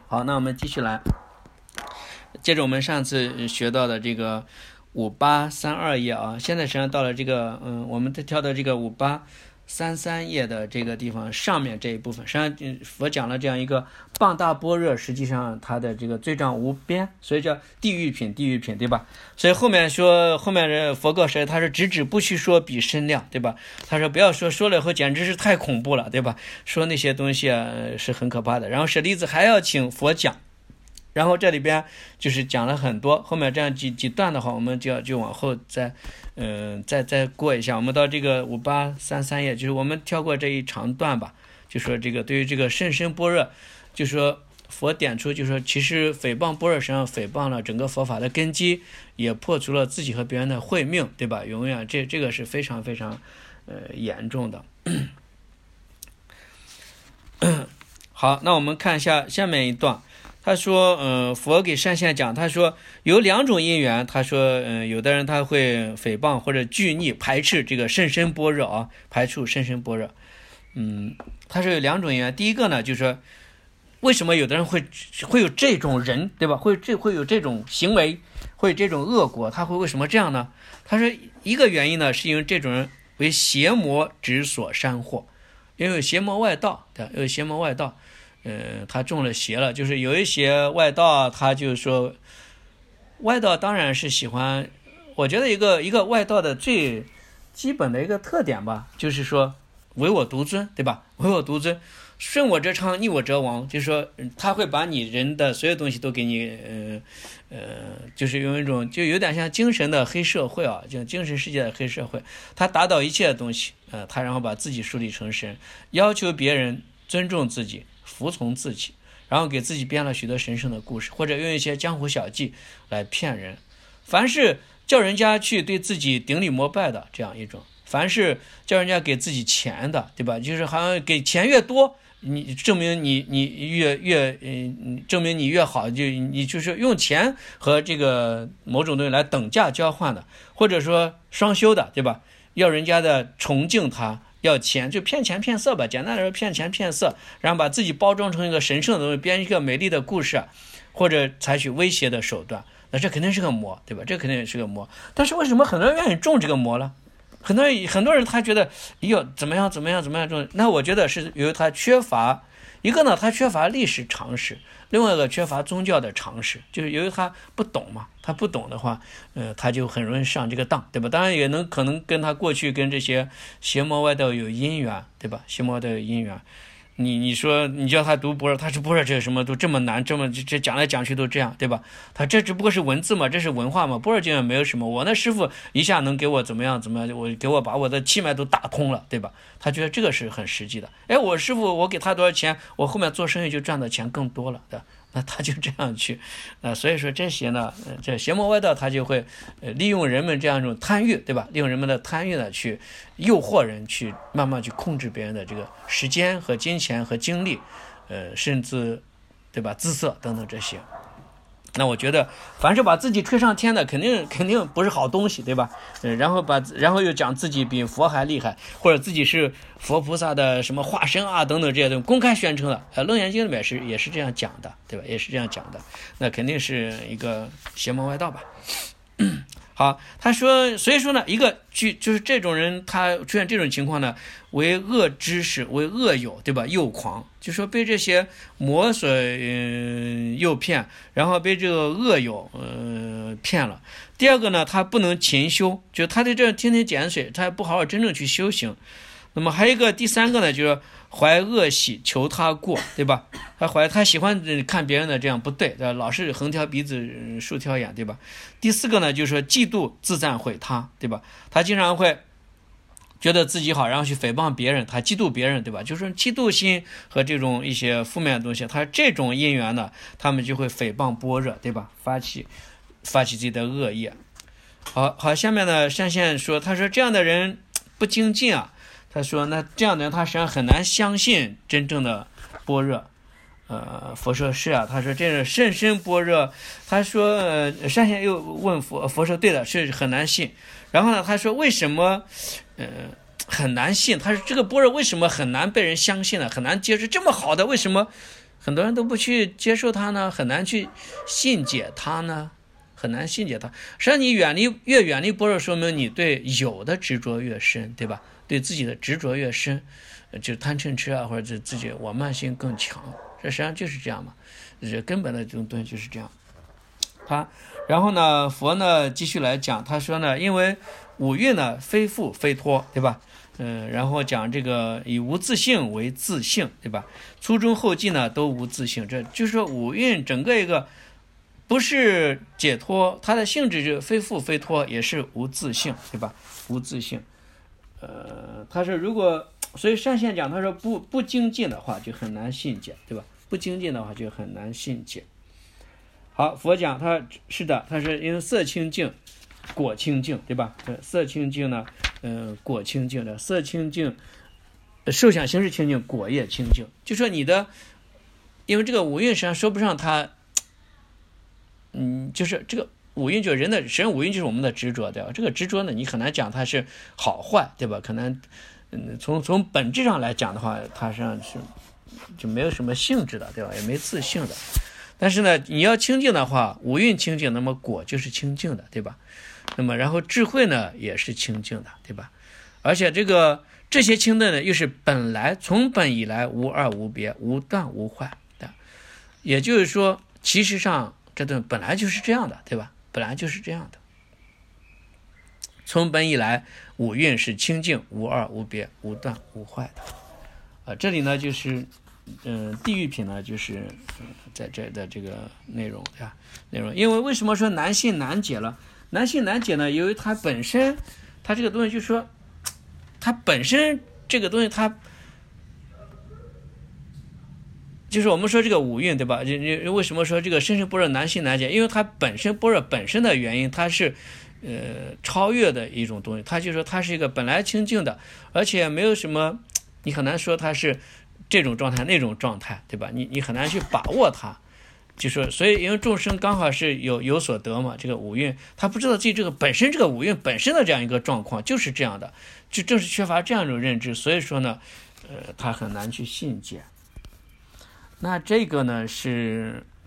好，那我们继续来，接着我们上次学到的这个5832页啊，现在实际上到了这个我们跳到这个5833页的这个地方上面这一部分，实际上佛讲了这样一个傍大般若，实际上它的这个罪障无边，所以叫地狱品，对吧？所以后面的佛告谁，他说直指不须说比身量，对吧？他说不要说了以后简直是太恐怖了，对吧？说那些东西啊是很可怕的。然后舍利子还要请佛讲，然后这里边就是讲了很多，后面这样几段的话，我们就往后再过一下，我们到这个5833页，就是我们跳过这一长段吧，就说这个对于这个甚深般若，就说佛点出，就说其实诽谤般若实际上诽谤了整个佛法的根基，也破除了自己和别人的慧命，对吧？永远这个是非常非常严重的。好，那我们看一下下面一段。他说佛给善现讲，他说有两种因缘，他说有的人他会诽谤或者惧逆排斥这个甚深般若啊，排除甚深般若。他说有两种因缘，第一个呢就是说为什么有的人会有这种人，对吧？会有这种行为，会有这种恶果，他会为什么这样呢？他说一个原因呢是因为这种人为邪魔之所煽惑，因为有邪魔外道，对吧？有邪魔外道他中了邪了，就是有一些外道，他就说外道当然是喜欢，我觉得一个外道的最基本的一个特点吧，就是说唯我独尊，对吧？唯我独尊，顺我者昌，逆我者亡，就是说他会把你人的所有东西都给你就是用一种就有点像精神的黑社会啊，就精神世界的黑社会，他打倒一切的东西他然后把自己树立成神，要求别人尊重自己，服从自己，然后给自己编了许多神圣的故事，或者用一些江湖小技来骗人。凡是叫人家去对自己顶礼膜拜的这样一种，凡是叫人家给自己钱的，对吧？就是好像给钱越多，你证明你证明你越好，就你就是用钱和这个某种东西来等价交换的，或者说双修的，对吧？要人家的崇敬他，要钱，就骗钱骗色吧，简单来说骗钱骗色，然后把自己包装成一个神圣的东西，编一个美丽的故事，或者采取威胁的手段，那这肯定是个魔，对吧？这肯定是个魔。但是为什么很多人愿意中这个魔呢？很多人他觉得怎么样中，那我觉得是由于他缺乏一个呢，他缺乏历史常识，另外一个缺乏宗教的常识，就是由于他不懂嘛，他不懂的话他就很容易上这个当，对吧？当然也可能跟他过去跟这些邪魔外道有因缘，对吧？邪魔外道有因缘，你说你叫他读般若，他是般若这个什么都这么难，这讲来讲去都这样，对吧？他这只不过是文字嘛，这是文化嘛，般若经验没有什么，我那师傅一下能给我怎么样，给我把我的气脉都打通了，对吧？他觉得这个是很实际的。我师傅我给他多少钱，我后面做生意就赚的钱更多了，对吧？那他就这样去所以说这些呢这邪魔外道他就会利用人们这样一种贪欲，对吧？利用人们的贪欲呢去诱惑人，去慢慢去控制别人的这个时间和金钱和精力甚至对吧姿色等等这些。那我觉得凡是把自己吹上天的肯定不是好东西，对吧？然后又讲自己比佛还厉害，或者自己是佛菩萨的什么化身啊等等这些东西公开宣称的，楞严经里面也是这样讲的，对吧？也是这样讲的，那肯定是一个邪魔外道吧。好，他说所以说呢就是这种人他出现这种情况呢，为恶知识，为恶友，对吧？诱狂，就说被这些魔所诱骗，然后被这个恶友骗了。第二个呢，他不能勤修，就他对这天天碱水，他不好好真正去修行。那么还有一个第三个呢，就是怀恶喜，求他过，对吧？他喜欢看别人的这样不对，老是横挑鼻子竖挑眼，对吧？第四个呢，就是说嫉妒自赞毁他，对吧？他经常会觉得自己好，然后去诽谤别人，他嫉妒别人，对吧？就是嫉妒心和这种一些负面的东西，他这种因缘呢，他们就会诽谤般若，对吧？发起自己的恶业。好，下面呢，善现说，他说这样的人不精进啊，他说那这样的人他实际上很难相信真正的般若。佛说是啊，他说这是甚深般若，他说善现又问佛说对的，是很难信。然后呢，他说为什么很难信？他说这个般若为什么很难被人相信呢？很难接受，这么好的为什么很多人都不去接受它呢，很难去信解它呢，很难信解它。实际上你越远离般若，说明你对有的执着越深，对吧？对自己的执着越深，就贪嗔痴啊，或者是自己我慢性更强，这实际上就是这样嘛，这根本的这种东西就是这样。然后呢，佛呢继续来讲，他说呢，因为五蕴呢非复非脱，对吧？然后讲这个以无自性为自性，对吧？初中后继呢都无自性，这就是说五蕴整个一个不是解脱，它的性质是非复非脱，也是无自性，对吧？无自性。他说如果所以上线讲，他说不精进的话就很难信解，对吧？不精进的话就很难信解。好，佛讲他是的，他是因为色清净果清净，对吧？色清净呢果清净的，色清净受想行识清净，果也清净。就说你的因为这个五蕴实际上说不上它就是这个五蕴，就是人的神五蕴就是我们的执着，对吧？这个执着呢你很难讲它是好坏，对吧？可能从本质上来讲的话，它实际上是就没有什么性质的，对吧？也没自性的。但是呢，你要清净的话，五蕴清净，那么果就是清净的，对吧？那么然后智慧呢也是清净的，对吧？而且这些清净呢，又是本来从本以来无二无别，无断无坏的。也就是说，其实上这顿本来就是这样的，对吧？本来就是这样的。从本以来，五蕴是清净无二无别，无断无坏的。这里呢就是地狱品呢就是在这的这个内容，对吧？内容，因为为什么说难信难解了？难信难解呢，由于它本身它这个东西就是说它本身这个东西它就是我们说这个五蕴，对吧？为什么说这个深深般若难信难解？因为它本身般若本身的原因，它是超越的一种东西，它就说它是一个本来清净的，而且没有什么，你很难说它是这种状态那种状态，对吧？你很难去把握它，就说所以因为众生刚好是有所得嘛，这个五蕴他不知道自己这个本身这个五蕴本身的这样一个状况就是这样的，就正是缺乏这样一种认知，所以说呢他很难去信解。那这个呢是